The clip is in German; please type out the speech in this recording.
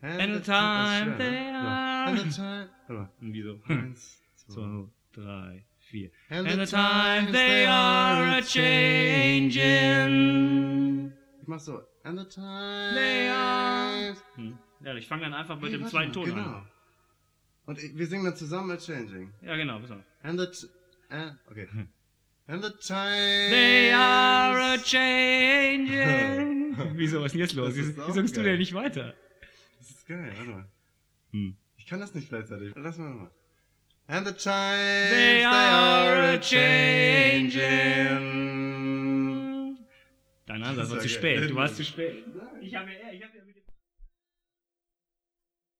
And the time they are... And the time... Warte mal. Wieso? 1, 2, 3, 4. And And the times they are a-changin'. Ich mach so. And the times... They are... Ja, ich fange dann einfach mit dem zweiten Ton genau. an. Und wir singen dann zusammen a-changing. Ja, genau, pass auf. And the... okay. And the time... They are a-changin'. Wieso, was ist denn jetzt los? Wie singst du denn nicht weiter? Das ist geil, warte mal. Ich kann das nicht gleichzeitig. Lass mal nochmal. And the times They are a-changin'. Dein Ansatz war zu spät. Du warst zu spät. Ich habe ja